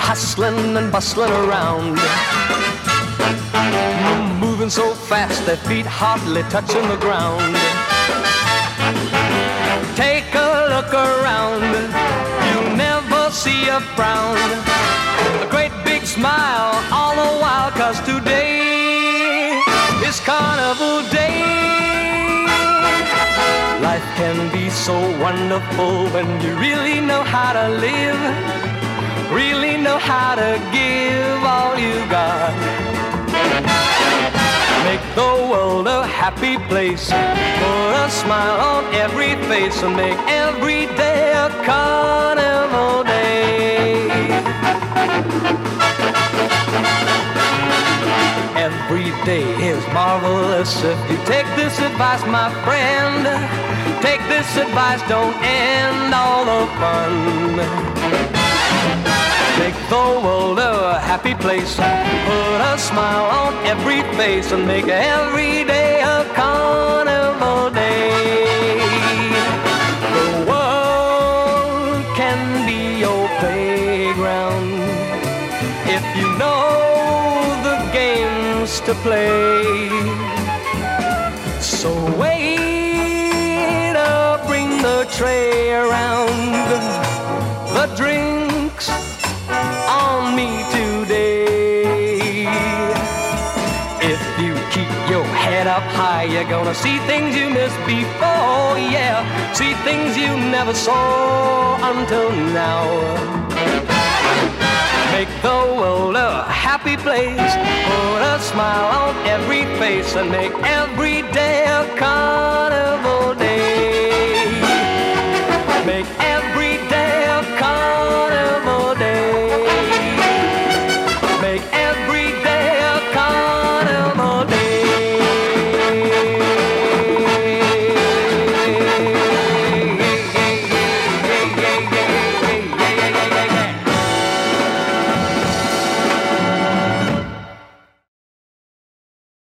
hustling and bustling around, moving so fast their feet hardly touching the ground. Take a look around, you'll never see a frown, a great big smile all the while, 'cause today is Carnival Day. Life can be so wonderful when you really know how to live, really know how to give all you got. Make the world a happy place, put a smile on every face, and make every day a carnival day. Every day is marvelous if you take this advice, my friend. Take this advice, don't end all the fun. Make the world a happy place, put a smile on every face, and make every day a carnival day. The world can be your playground if you know the games to play. So wait up, bring the tray around, the drinks on me today. If you keep your head up high, you're gonna see things you missed before, yeah. See things you never saw until now. Make the world a happy place, put a smile on every face, and make every day a carnival